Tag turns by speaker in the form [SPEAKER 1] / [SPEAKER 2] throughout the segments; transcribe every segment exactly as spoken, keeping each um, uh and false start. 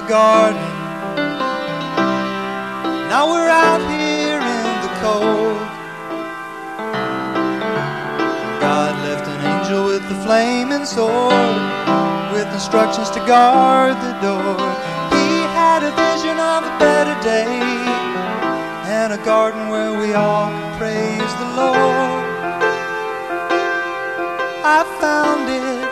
[SPEAKER 1] the garden. Now we're out here in the cold. God left an angel with the flaming sword, with instructions to guard the door. He had a vision of a better day, and a garden where we all could praise the Lord. I found it.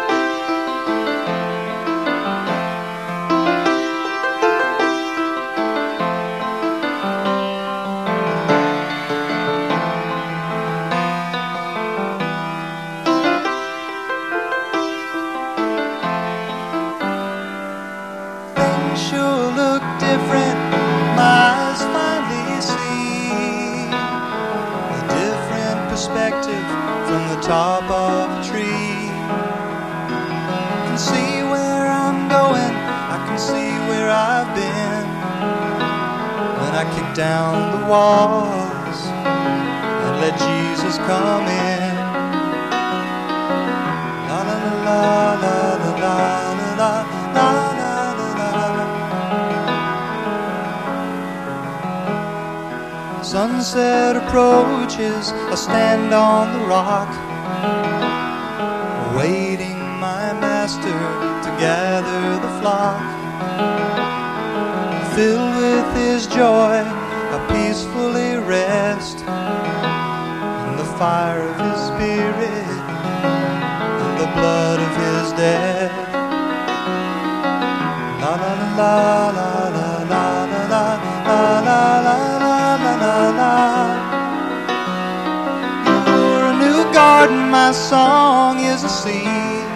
[SPEAKER 1] Sure look different, my eyes finally see a different perspective from the top of a tree. I can see where I'm going, I can see where I've been. When I kick down the walls and let Jesus come in. La la la la la la la la la. Sunset approaches, I stand on the rock, awaiting my master to gather the flock. Filled with his joy, I peacefully rest in the fire of his spirit, in the blood of his death. La la la la la la la la la la la. For a new garden, my song is a seed.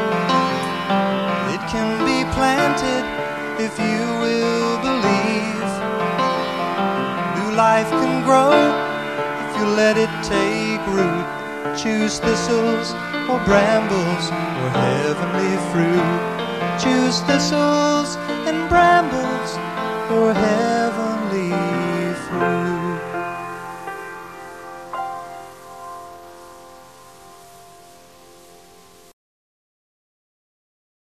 [SPEAKER 1] It can be planted if you will believe. New life can grow if you let it take root. Choose thistles or brambles or heavenly fruit. Choose thistles